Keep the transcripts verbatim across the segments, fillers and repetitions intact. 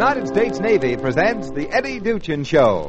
United States Navy presents the Eddie Duchin Show.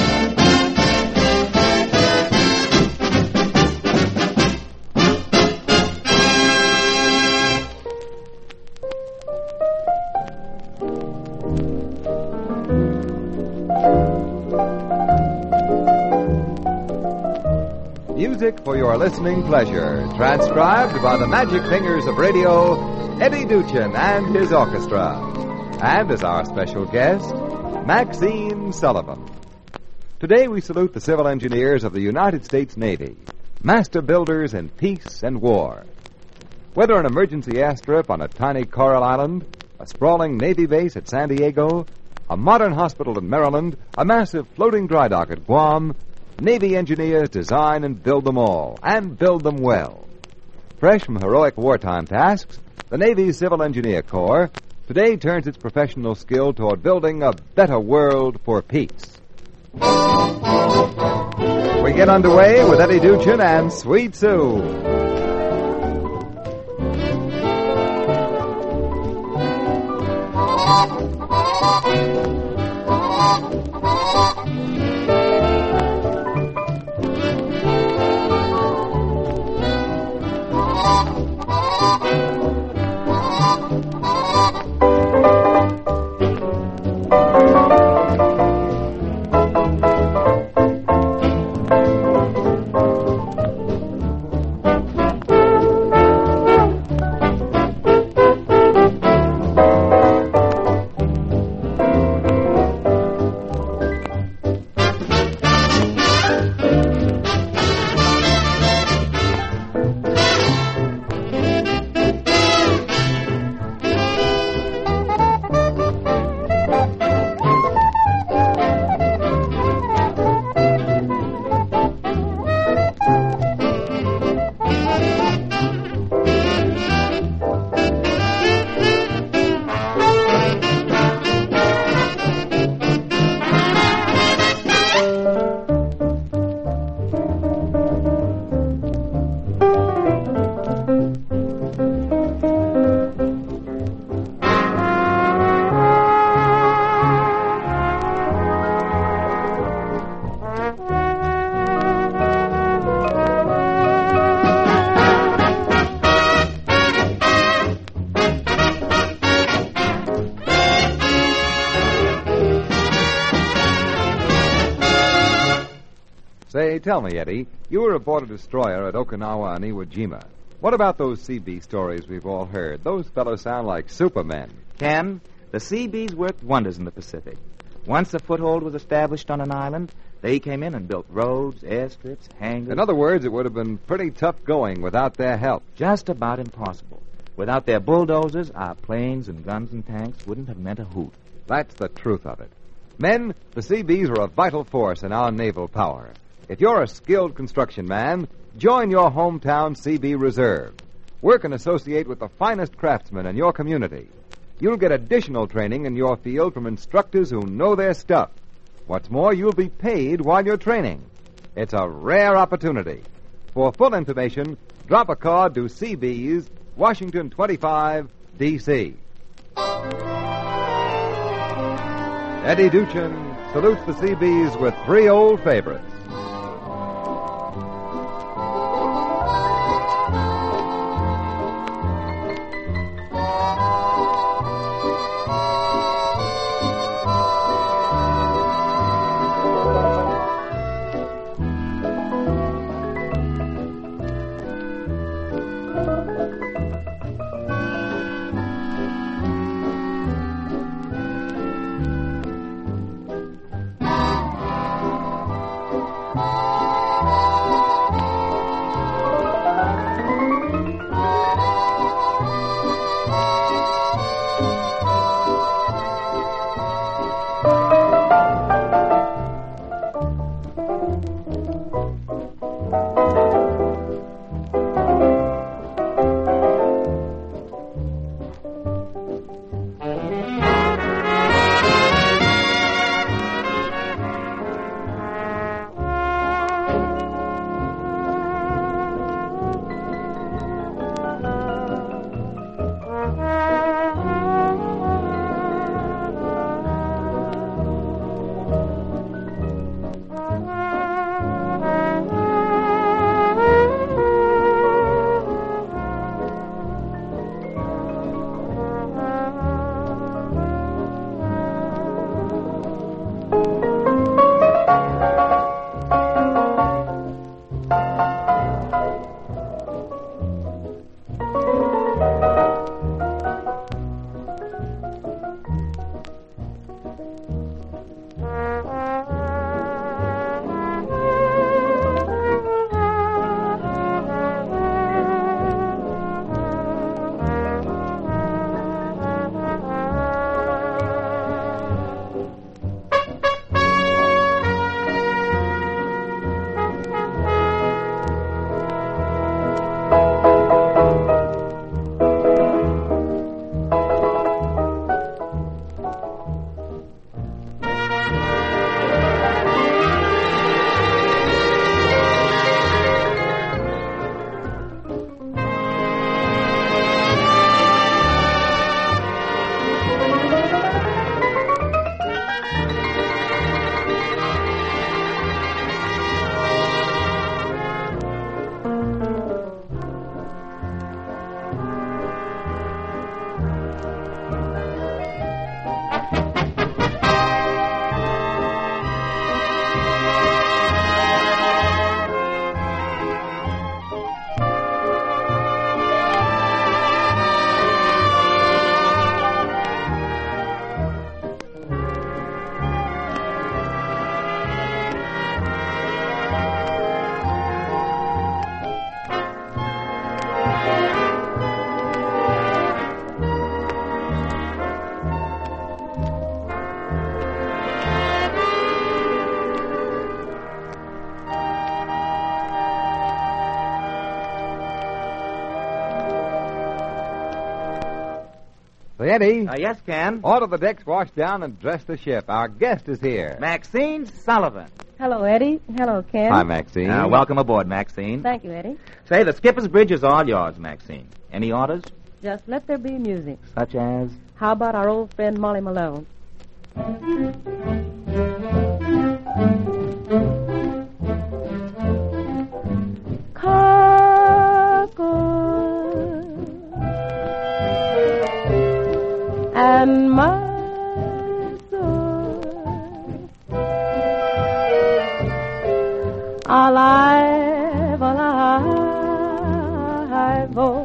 Music for your listening pleasure, transcribed by the magic fingers of radio, Eddie Duchin and his orchestra. And as our special guest, Maxine Sullivan. Today we salute the civil engineers of the United States Navy, master builders in peace and war. Whether an emergency airstrip on a tiny coral island, a sprawling Navy base at San Diego, a modern hospital in Maryland, a massive floating dry dock at Guam, Navy engineers design and build them all, and build them well. Fresh from heroic wartime tasks, the Navy's Civil Engineer Corps today turns its professional skill toward building a better world for peace. We get underway with Eddie Duchin and Sweet Sue. Say, tell me, Eddie, you were aboard a destroyer at Okinawa and Iwo Jima. What about those C B stories we've all heard? Those fellows sound like supermen. Ken, the C Bs worked wonders in the Pacific. Once a foothold was established on an island, they came in and built roads, airstrips, hangars. In other words, it would have been pretty tough going without their help. Just about impossible. Without their bulldozers, our planes and guns and tanks wouldn't have meant a hoot. That's the truth of it. Men, the C Bs are a vital force in our naval power. If you're a skilled construction man, join your hometown C B Reserve. Work and associate with the finest craftsmen in your community. You'll get additional training in your field from instructors who know their stuff. What's more, you'll be paid while you're training. It's a rare opportunity. For full information, drop a card to C B's, Washington twenty-five, D C Eddie Duchin salutes the C Bs with three old favorites. Say, Eddie. Uh, yes, Ken. Order the decks washed down and dress the ship. Our guest is here. Maxine Sullivan. Hello, Eddie. Hello, Ken. Hi, Maxine. Uh, welcome aboard, Maxine. Thank you, Eddie. Say, the skipper's bridge is all yours, Maxine. Any orders? Just let there be music. Such as? How about our old friend Molly Malone? Cargo and muscle alive, alive, oh.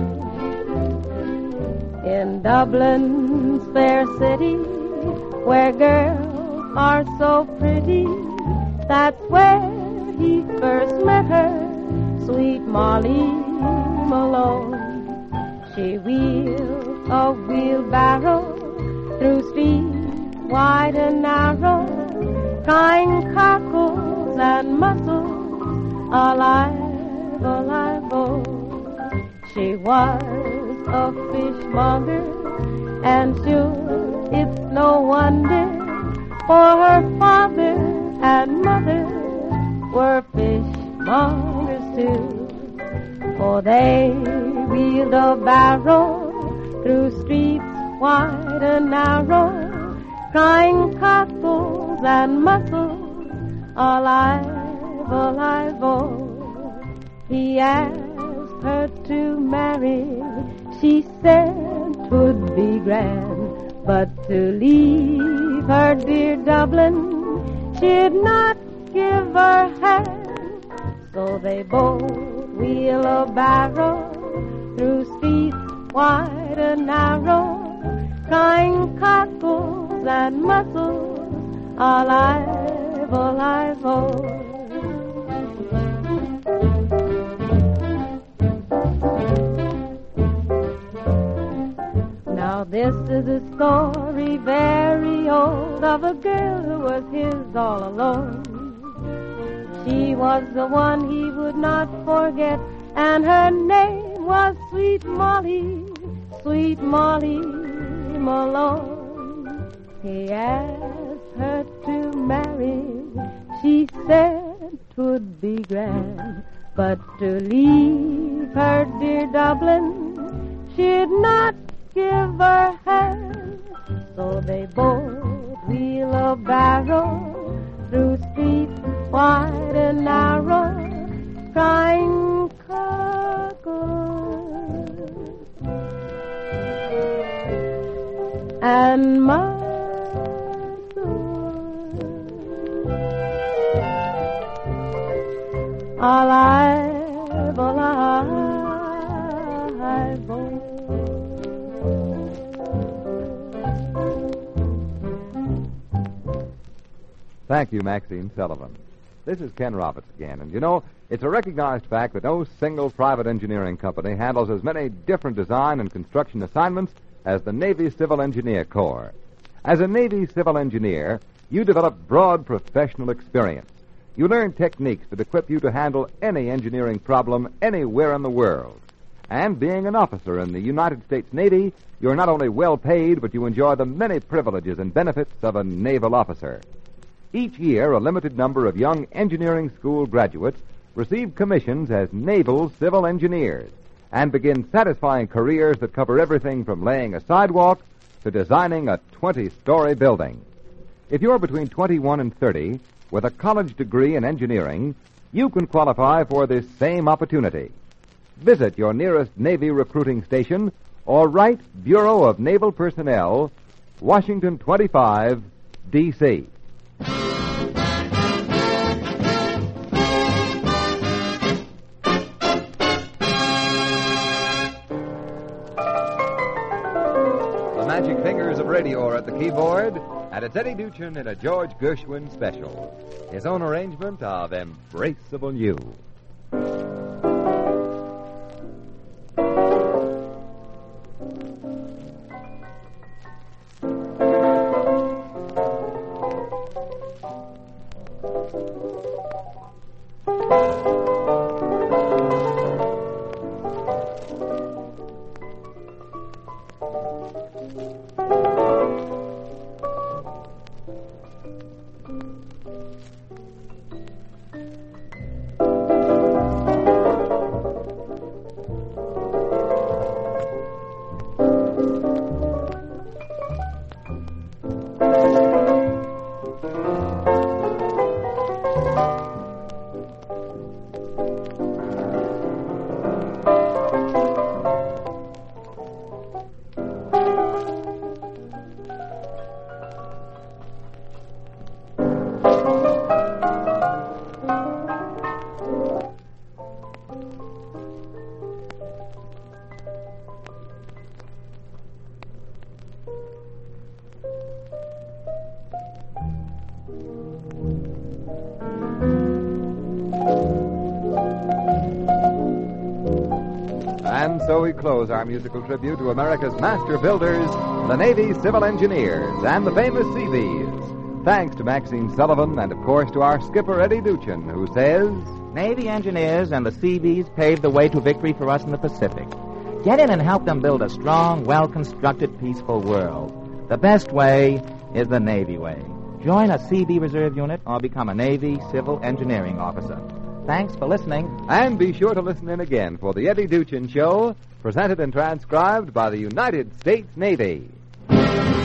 In Dublin's fair city, where girls are so pretty, that's where he first met her, sweet Molly Malone. She wheeled a wheelbarrow through streets wide and narrow, crying cockles and mussels, alive, alive, oh. She was a fishmonger, and sure it's no wonder, for her father and mother were fishmongers too. For they wheeled a barrow through streets wide and narrow, crying cockles and mussels, alive, alive, oh. He asked her to marry, she said 'twould be grand, but to leave her dear Dublin, she'd not give her hand. So they both wheel a barrow through streets wide and narrow, crying cockles and mussels, alive, alive, oh. Now this is a story very old of a girl who was his all alone. She was the one he would not forget, and her name was Sweet Molly, Sweet Molly Malone. He asked her to marry, she said 'twould be grand, but to leave her dear Dublin, she'd not give her hand. So they both wheel a barrow through streets wide and narrow, crying cockles and mussels, alive, alive, oh. Thank you, Maxine Sullivan. This is Ken Roberts again, and you know, it's a recognized fact that no single private engineering company handles as many different design and construction assignments as the Navy Civil Engineer Corps. As a Navy Civil Engineer, you develop broad professional experience. You learn techniques that equip you to handle any engineering problem anywhere in the world. And being an officer in the United States Navy, you're not only well paid, but you enjoy the many privileges and benefits of a naval officer. Each year, a limited number of young engineering school graduates receive commissions as naval civil engineers and begin satisfying careers that cover everything from laying a sidewalk to designing a twenty-story building. If you're between twenty-one and thirty with a college degree in engineering, you can qualify for this same opportunity. Visit your nearest Navy recruiting station or write Bureau of Naval Personnel, Washington twenty-five, D C The Magic Fingers of Radio are at the keyboard, and it's Eddie Duchin in a George Gershwin special. His own arrangement of Embraceable You. And so we close our musical tribute to America's master builders, the Navy Civil Engineers, and the famous Seabees. Thanks to Maxine Sullivan and, of course, to our skipper, Eddie Duchin, who says... Navy engineers and the Seabees paved the way to victory for us in the Pacific. Get in and help them build a strong, well-constructed, peaceful world. The best way is the Navy way. Join a C B Reserve unit or become a Navy Civil Engineering officer. Thanks for listening. And be sure to listen in again for the Eddie Duchin Show, presented and transcribed by the United States Navy.